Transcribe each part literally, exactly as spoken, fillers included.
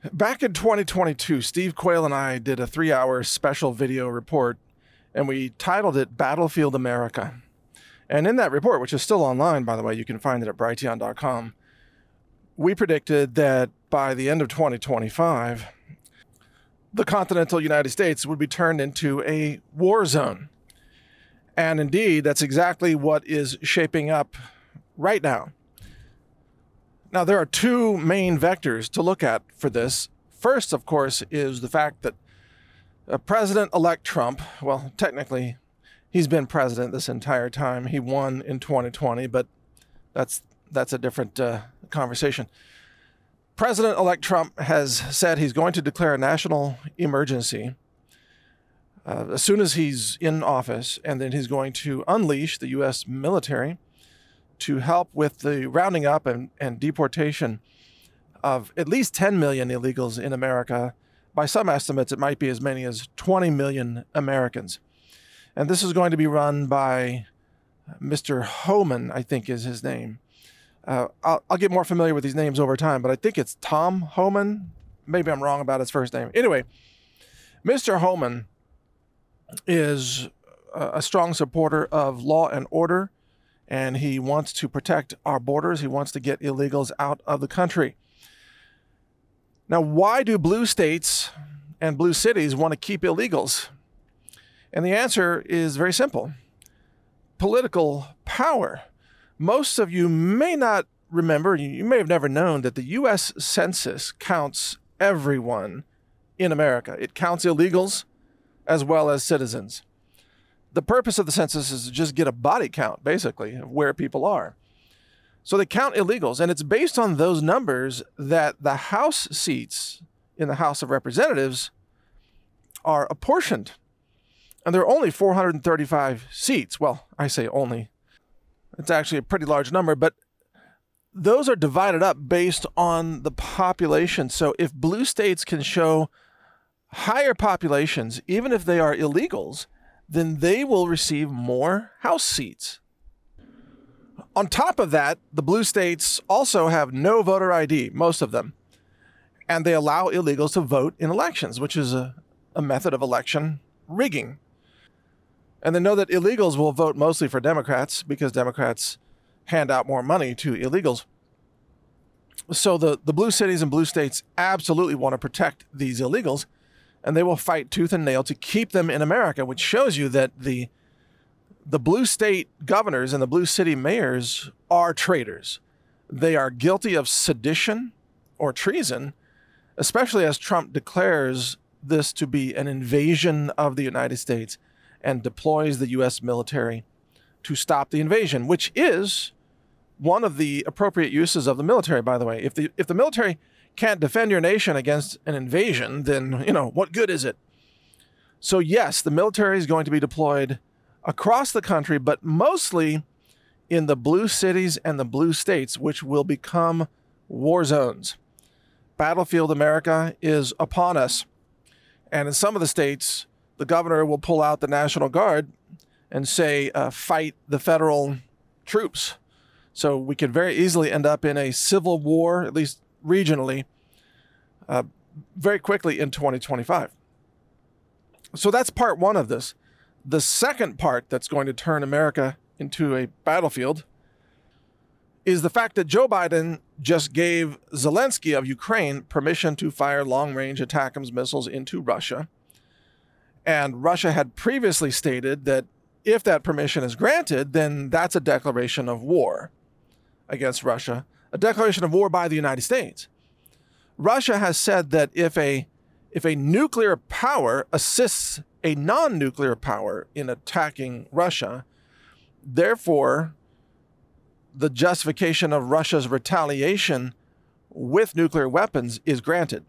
Back in twenty twenty-two, Steve Quayle and I did a three-hour special video report, and we titled it Battlefield America. And in that report, which is still online, by the way, you can find it at brighteon dot com, we predicted that by the end of twenty twenty-five, the continental United States would be turned into a war zone. And indeed, that's exactly what is shaping up right now. Now, there are two main vectors to look at for this. First, of course, is the fact that uh, President-elect Trump, well, technically, he's been president this entire time. He won in twenty twenty, but that's that's a different uh, conversation. President-elect Trump has said he's going to declare a national emergency uh, as soon as he's in office, and then he's going to unleash the U S military to help with the rounding up and, and deportation of at least ten million illegals in America. By some estimates, it might be as many as twenty million Americans. And this is going to be run by Mister Homan, I think is his name. Uh, I'll, I'll get more familiar with these names over time, but I think it's Tom Homan. Maybe I'm wrong about his first name. Anyway, Mister Homan is a strong supporter of law and order, and he wants to protect our borders. He wants to get illegals out of the country. Now, why do blue states and blue cities want to keep illegals? And the answer is very simple. Political power. Most of you may not remember, you may have never known that the U S Census counts everyone in America. It counts illegals as well as citizens. The purpose of the census is to just get a body count, basically, of where people are. So they count illegals, and it's based on those numbers that the House seats in the House of Representatives are apportioned. And there are only four hundred thirty-five seats. Well, I say only. It's actually a pretty large number, but those are divided up based on the population. So if blue states can show higher populations, even if they are illegals, then they will receive more House seats. On top of that, the blue states also have no voter I D, most of them, and they allow illegals to vote in elections, which is a, a method of election rigging. And they know that illegals will vote mostly for Democrats because Democrats hand out more money to illegals. So the, the blue cities and blue states absolutely want to protect these illegals, and they will fight tooth and nail to keep them in America, which shows you that the the blue state governors and the blue city mayors are traitors. They are guilty of sedition or treason, especially as Trump declares this to be an invasion of the United States and deploys the U S military to stop the invasion, which is one of the appropriate uses of the military, by the way. If the if the military can't defend your nation against an invasion, then, you know, what good is it? So yes, the military is going to be deployed across the country, but mostly in the blue cities and the blue states, which will become war zones. Battlefield America is upon us. And in some of the states, the governor will pull out the National Guard and say, uh, fight the federal troops. So we could very easily end up in a civil war, at least regionally, uh, very quickly in twenty twenty-five. So that's part one of this. The second part that's going to turn America into a battlefield is the fact that Joe Biden just gave Zelensky of Ukraine permission to fire long-range ATACMS missiles into Russia. And Russia had previously stated that if that permission is granted, then that's a declaration of war against Russia, a declaration of war by the United States. Russia has said that if a if a nuclear power assists a non-nuclear power in attacking Russia, therefore, the justification of Russia's retaliation with nuclear weapons is granted.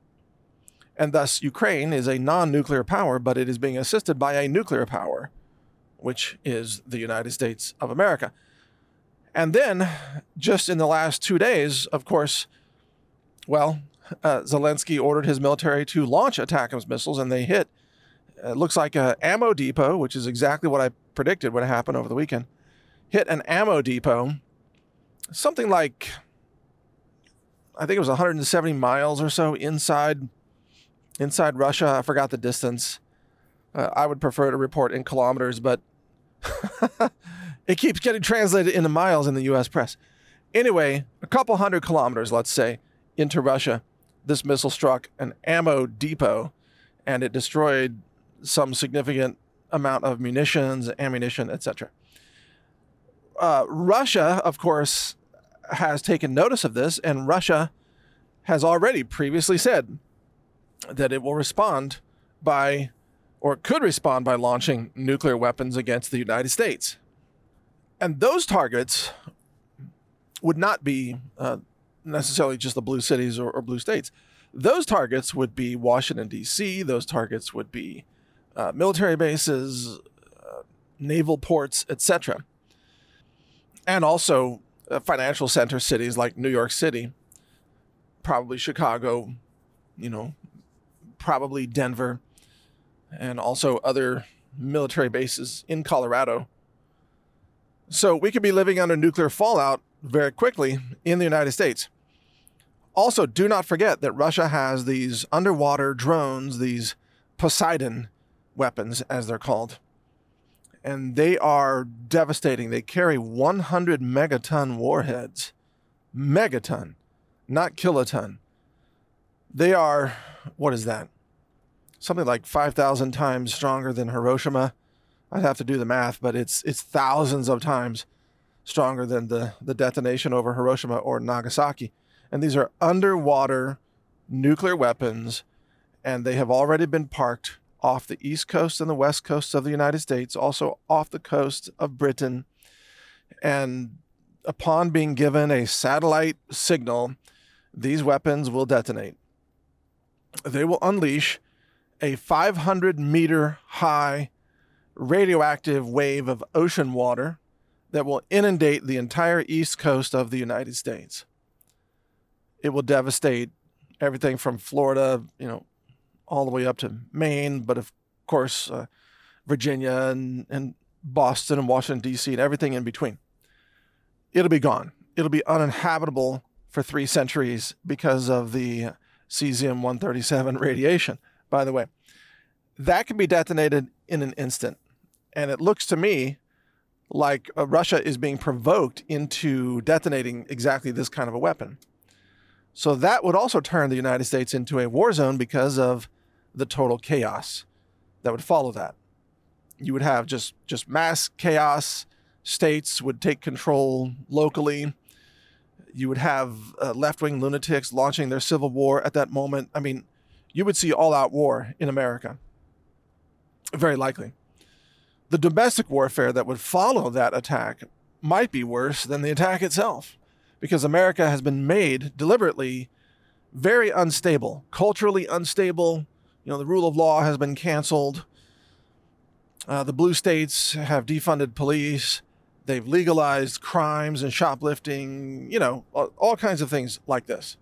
And thus, Ukraine is a non-nuclear power, but it is being assisted by a nuclear power, which is the United States of America. And then, just in the last two days, of course, well, uh, Zelensky ordered his military to launch ATACMS missiles, and they hit, it uh, looks like an ammo depot, which is exactly what I predicted would happen over the weekend, hit an ammo depot, something like I think it was one hundred seventy miles or so inside inside Russia. I forgot the distance. Uh, I would prefer to report in kilometers, but it keeps getting translated into miles in the U S press. Anyway, a couple hundred kilometers, let's say, into Russia, this missile struck an ammo depot, and it destroyed some significant amount of munitions, ammunition, et cetera. Uh, Russia, of course, has taken notice of this, and Russia has already previously said that it will respond by, or could respond by launching nuclear weapons against the United States. And those targets would not be uh, necessarily just the blue cities or, or blue states. Those targets would be Washington, D C. Those targets would be uh, military bases, uh, naval ports, et cetera. And also uh, financial center cities like New York City, probably Chicago, you know, probably Denver, and also other military bases in Colorado. So we could be living under nuclear fallout very quickly in the United States. Also, do not forget that Russia has these underwater drones, these Poseidon weapons, as they're called. And they are devastating. They carry one hundred megaton warheads. Megaton, not kiloton. They are, what is that? Something like five thousand times stronger than Hiroshima. I'd have to do the math, but it's it's thousands of times stronger than the, the detonation over Hiroshima or Nagasaki. And these are underwater nuclear weapons, and they have already been parked off the east coast and the west coast of the United States, also off the coast of Britain. And upon being given a satellite signal, these weapons will detonate. They will unleash a five hundred meter high radioactive wave of ocean water that will inundate the entire east coast of the United States. It will devastate everything from Florida, you know, all the way up to Maine, but of course, uh, Virginia and, and Boston and Washington, D C, and everything in between. It'll be gone. It'll be uninhabitable for three centuries because of the cesium one thirty-seven radiation, by the way. That can be detonated in an instant. And it looks to me like uh, Russia is being provoked into detonating exactly this kind of a weapon. So that would also turn the United States into a war zone because of the total chaos that would follow that. You would have just, just mass chaos. States would take control locally. You would have uh, left-wing lunatics launching their civil war at that moment. I mean, you would see all-out war in America. Very likely. The domestic warfare that would follow that attack might be worse than the attack itself, because America has been made deliberately very unstable, culturally unstable. You know, the rule of law has been canceled. Uh, the blue states have defunded police. They've legalized crimes and shoplifting, you know, all, all kinds of things like this.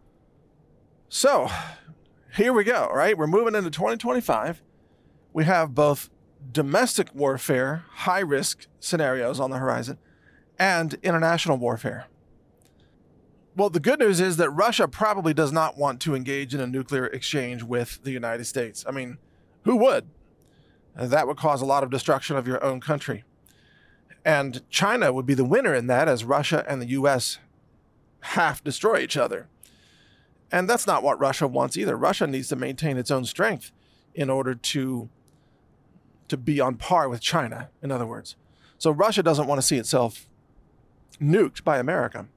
So here we go, right? We're moving into twenty twenty-five. We have both domestic warfare, high-risk scenarios on the horizon, and international warfare. Well, the good news is that Russia probably does not want to engage in a nuclear exchange with the United States. I mean, who would? That would cause a lot of destruction of your own country. And China would be the winner in that, as Russia and the U S half destroy each other. And that's not what Russia wants either. Russia needs to maintain its own strength in order to, to be on par with China, in other words. So Russia doesn't want to see itself nuked by America.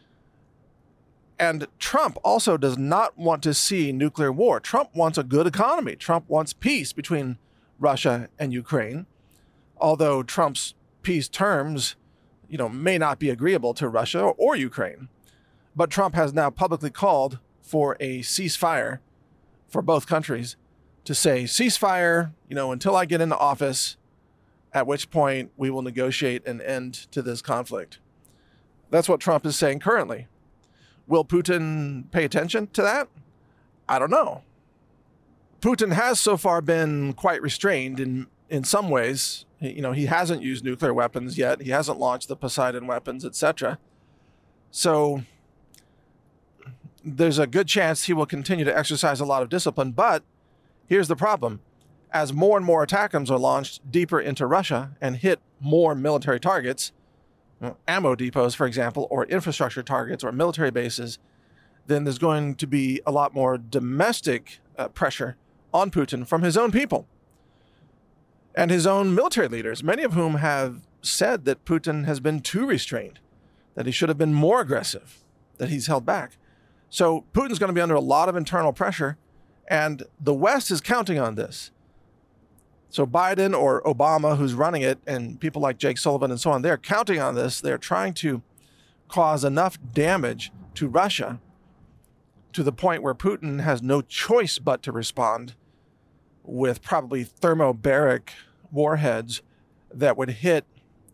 And Trump also does not want to see nuclear war. Trump wants a good economy. Trump wants peace between Russia and Ukraine, although Trump's peace terms, you know, may not be agreeable to Russia or Ukraine. But Trump has now publicly called for a ceasefire for both countries, to say ceasefire, you know, until I get into office, at which point we will negotiate an end to this conflict. That's what Trump is saying currently. Will Putin pay attention to that? I don't know. Putin has so far been quite restrained in, in some ways. You know, he hasn't used nuclear weapons yet. He hasn't launched the Poseidon weapons, et cetera. So there's a good chance he will continue to exercise a lot of discipline. But here's the problem. As more and more ATACMS are launched deeper into Russia and hit more military targets, you know, ammo depots, for example, or infrastructure targets or military bases, then there's going to be a lot more domestic uh, pressure on Putin from his own people and his own military leaders, many of whom have said that Putin has been too restrained, that he should have been more aggressive, that he's held back. So Putin's going to be under a lot of internal pressure, and the West is counting on this. So Biden or Obama, who's running it, and people like Jake Sullivan and so on, they're counting on this. They're trying to cause enough damage to Russia to the point where Putin has no choice but to respond with probably thermobaric warheads that would hit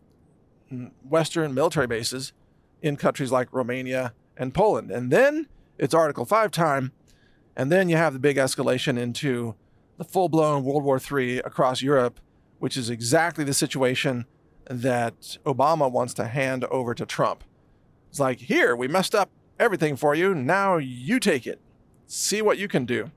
Western military bases in countries like Romania and Poland. And then it's Article five time, and then you have the big escalation into the full-blown World War Three across Europe, which is exactly the situation that Obama wants to hand over to Trump. It's like, here, we messed up everything for you. Now you take it. See what you can do.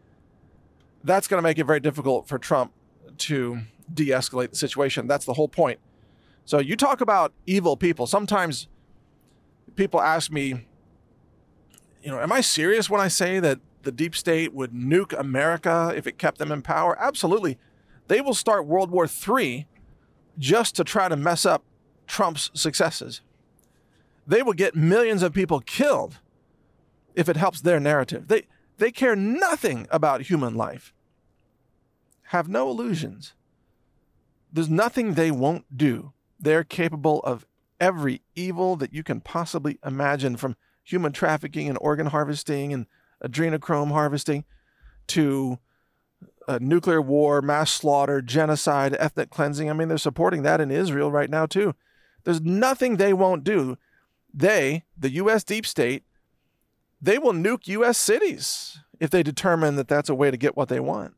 That's going to make it very difficult for Trump to de-escalate the situation. That's the whole point. So you talk about evil people. Sometimes people ask me, you know, am I serious when I say that the deep state would nuke America if it kept them in power? Absolutely. They will start World War Three just to try to mess up Trump's successes. They will get millions of people killed if it helps their narrative. They they care nothing about human life. Have no illusions. There's nothing they won't do. They're capable of every evil that you can possibly imagine, from human trafficking and organ harvesting and adrenochrome harvesting to uh, nuclear war, mass slaughter, genocide, ethnic cleansing. I mean, they're supporting that in Israel right now, too. There's nothing they won't do. They, the U S deep state, they will nuke U S cities if they determine that that's a way to get what they want.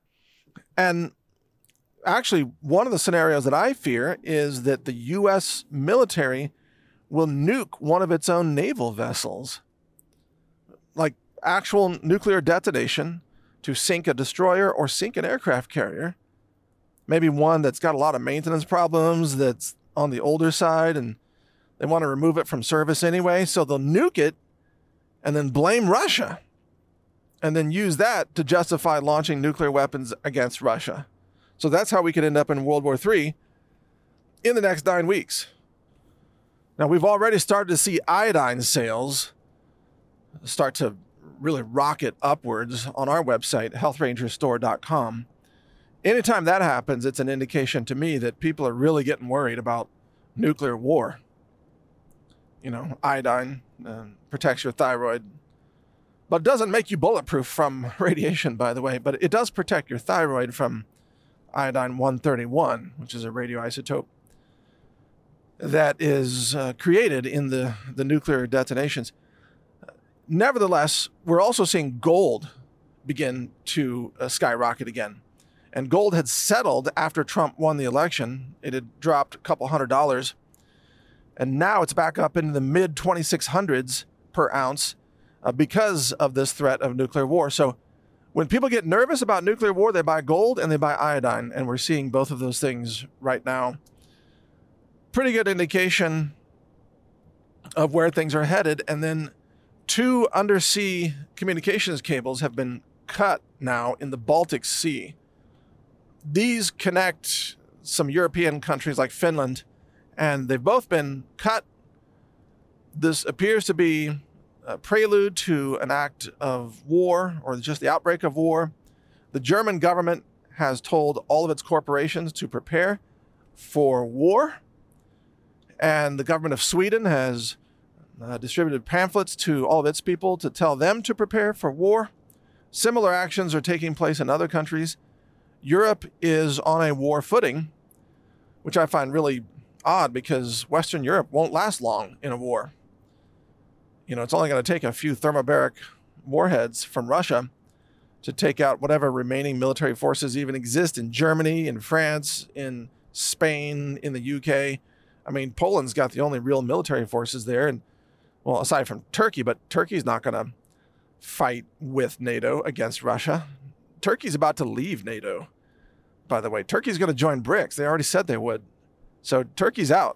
And actually, one of the scenarios that I fear is that the U S military will nuke one of its own naval vessels, like actual nuclear detonation to sink a destroyer or sink an aircraft carrier, maybe one that's got a lot of maintenance problems, that's on the older side, and they want to remove it from service anyway. So they'll nuke it and then blame Russia and then use that to justify launching nuclear weapons against Russia. So that's how we could end up in World War Three in the next nine weeks. Now, we've already started to see iodine sales start to really rocket upwards on our website, health ranger store dot com. Anytime that happens, it's an indication to me that people are really getting worried about nuclear war. You know, iodine uh, protects your thyroid, but doesn't make you bulletproof from radiation, by the way, but it does protect your thyroid from iodine one thirty-one, which is a radioisotope that is uh, created in the, the nuclear detonations. Nevertheless, we're also seeing gold begin to uh, skyrocket again. And gold had settled after Trump won the election. It had dropped a couple hundred dollars. And now it's back up into the mid twenty-six hundreds per ounce uh, because of this threat of nuclear war. So when people get nervous about nuclear war, they buy gold and they buy iodine. And we're seeing both of those things right now. Pretty good indication of where things are headed. And then two undersea communications cables have been cut now in the Baltic Sea. These connect some European countries like Finland, and they've both been cut. This appears to be a prelude to an act of war, or just the outbreak of war. The German government has told all of its corporations to prepare for war, and the government of Sweden has uh, distributed pamphlets to all of its people to tell them to prepare for war. Similar actions are taking place in other countries. Europe is on a war footing, which I find really odd because Western Europe won't last long in a war. You know, it's only going to take a few thermobaric warheads from Russia to take out whatever remaining military forces even exist in Germany, in France, in Spain, in the U K. I mean, Poland's got the only real military forces there, and well, aside from Turkey, but Turkey's not going to fight with NATO against Russia. Turkey's about to leave NATO, by the way. Turkey's going to join BRICS. They already said they would. So Turkey's out.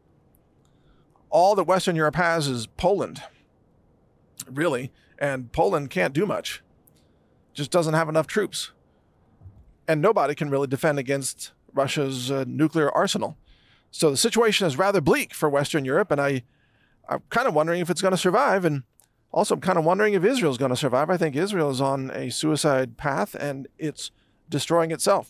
All that Western Europe has is Poland, really, and Poland can't do much. Just doesn't have enough troops. And nobody can really defend against Russia's uh, nuclear arsenal. So the situation is rather bleak for Western Europe, and I, I'm kind of wondering if it's going to survive, and also I'm kind of wondering if Israel's going to survive. I think Israel is on a suicide path, and it's destroying itself.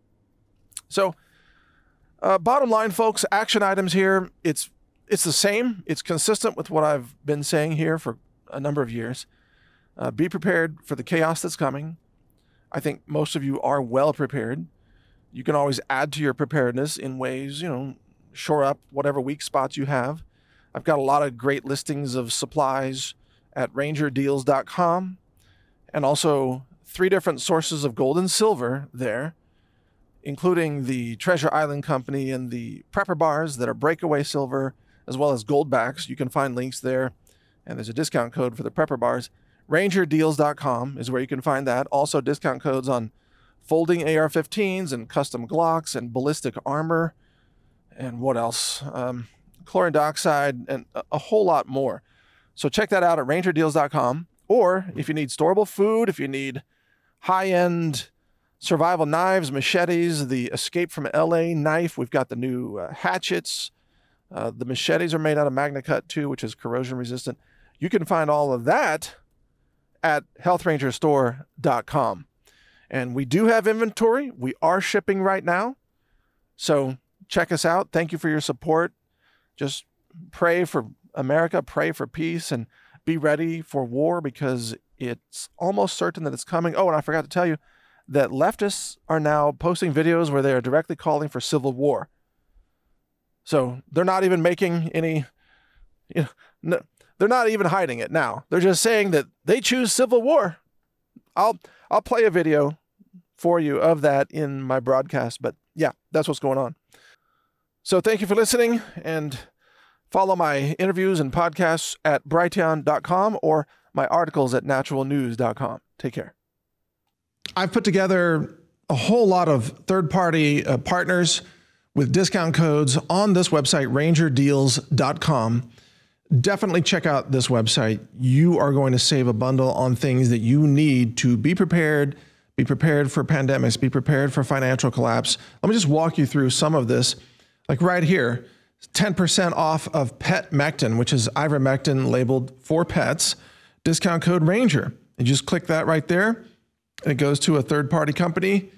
So uh, bottom line, folks, action items here, it's it's the same. It's consistent with what I've been saying here for a number of years. Uh, be prepared for the chaos that's coming. I think most of you are well prepared. You can always add to your preparedness in ways, you know, shore up whatever weak spots you have. I've got a lot of great listings of supplies at ranger deals dot com, and also three different sources of gold and silver there, including the Treasure Island Company and the Prepper Bars that are breakaway silver, as well as Goldbacks. You can find links there, and there's a discount code for the Prepper Bars. ranger deals dot com is where you can find that. Also discount codes on folding A R fifteens and custom Glocks and ballistic armor, and what else? Um, chlorine dioxide, and a, a whole lot more. So check that out at ranger deals dot com. Or if you need storable food, if you need high-end survival knives, machetes, the Escape from L A knife, we've got the new uh, hatchets. Uh, the machetes are made out of MagnaCut too, which is corrosion resistant. You can find all of that at health ranger store dot com. And we do have inventory. We are shipping right now. So check us out. Thank you for your support. Just pray for America, pray for peace, and be ready for war, because it's almost certain that it's coming. Oh, and I forgot to tell you that leftists are now posting videos where they are directly calling for civil war. So they're not even making any, you know, no, they're not even hiding it now. They're just saying that they choose civil war. I'll I'll play a video for you of that in my broadcast, but yeah, that's what's going on. So thank you for listening, and follow my interviews and podcasts at brighteon dot com or my articles at natural news dot com. Take care. I've put together a whole lot of third-party uh, partners with discount codes on this website, ranger deals dot com. Definitely check out this website. You are going to save a bundle on things that you need to be prepared, be prepared for pandemics, be prepared for financial collapse. Let me just walk you through some of this. Like right here, ten percent off of Petmectin, which is ivermectin labeled for pets, discount code RANGER. You just click that right there, and it goes to a third-party company,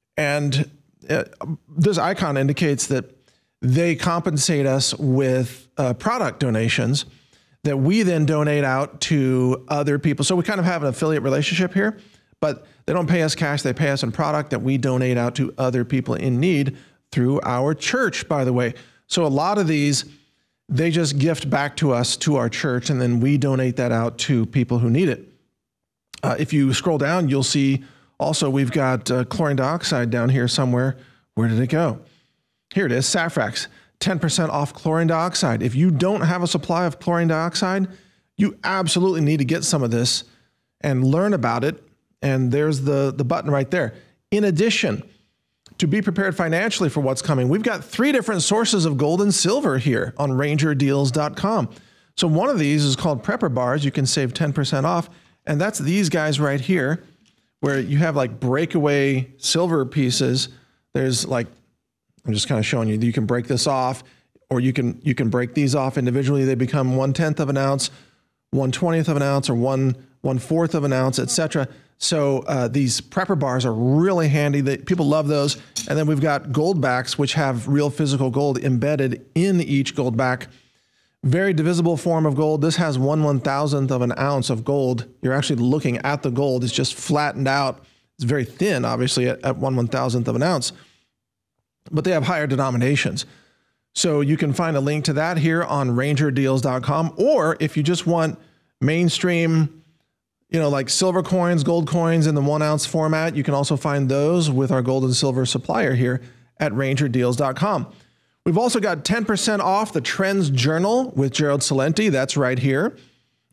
and it, this icon indicates that they compensate us with uh, product donations that we then donate out to other people. So we kind of have an affiliate relationship here, but they don't pay us cash. They pay us in product that we donate out to other people in need through our church, by the way. So a lot of these, they just gift back to us, to our church, and then we donate that out to people who need it. Uh, if you scroll down, you'll see also we've got uh, chlorine dioxide down here somewhere. Where did it go? Here it is, Safrax, ten percent off chlorine dioxide. If you don't have a supply of chlorine dioxide, you absolutely need to get some of this and learn about it. And there's the, the button right there. In addition, to be prepared financially for what's coming, we've got three different sources of gold and silver here on ranger deals dot com. So one of these is called Prepper Bars. You can save ten percent off. And that's these guys right here, where you have like breakaway silver pieces. There's like, I'm just kind of showing you, you can break this off, or you can you can break these off individually. They become one tenth of an ounce, one twentieth of an ounce, or one one fourth of an ounce, et cetera. So uh, these Prepper Bars are really handy. They, people love those. And then we've got Goldbacks, which have real physical gold embedded in each Goldback. Very divisible form of gold. This has one one thousandth of an ounce of gold. You're actually looking at the gold. It's just flattened out. It's very thin, obviously, at, at one one thousandth of an ounce. But they have higher denominations. So you can find a link to that here on ranger deals dot com. Or if you just want mainstream, you know, like silver coins, gold coins in the one ounce format, you can also find those with our gold and silver supplier here at ranger deals dot com. We've also got ten percent off the Trends Journal with Gerald Celente. That's right here.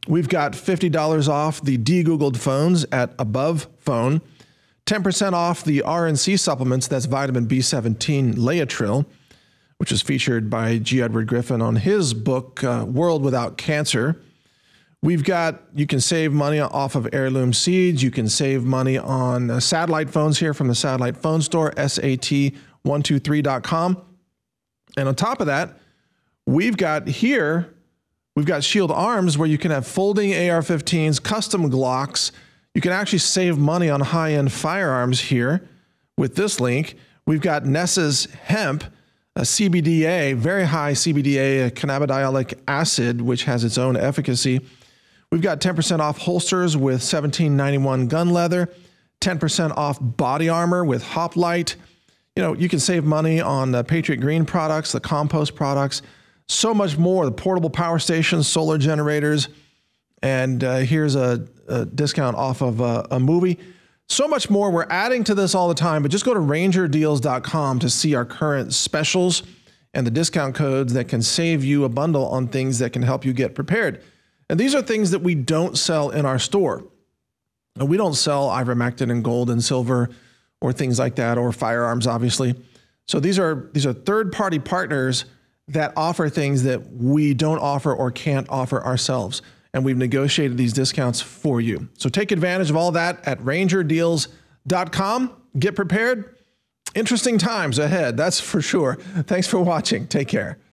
We've got fifty dollars off the de-Googled phones at Above Phone, ten percent off the R N C supplements, that's vitamin B seventeen Laetril, which is featured by G. Edward Griffin on his book, uh, World Without Cancer. We've got, you can save money off of heirloom seeds. You can save money on uh, satellite phones here from the Satellite Phone Store, S A T one two three dot com. And on top of that, we've got here, we've got Shield Arms where you can have folding A R fifteens, custom Glocks. You can actually save money on high-end firearms here with this link. We've got Ness's Hemp, a C B D A, very high C B D A, a cannabidiolic acid, which has its own efficacy. We've got ten percent off holsters with seventeen ninety-one gun leather, ten percent off body armor with Hoplite. You know, you can save money on the Patriot Green products, the compost products, so much more, the portable power stations, solar generators, and uh, here's a, a discount off of a, a movie. So much more. We're adding to this all the time, but just go to ranger deals dot com to see our current specials and the discount codes that can save you a bundle on things that can help you get prepared. And these are things that we don't sell in our store. And we don't sell ivermectin and gold and silver or things like that, or firearms, obviously. So these are these are third-party partners that offer things that we don't offer or can't offer ourselves. And we've negotiated these discounts for you. So take advantage of all that at ranger deals dot com. Get prepared. Interesting times ahead, that's for sure. Thanks for watching. Take care.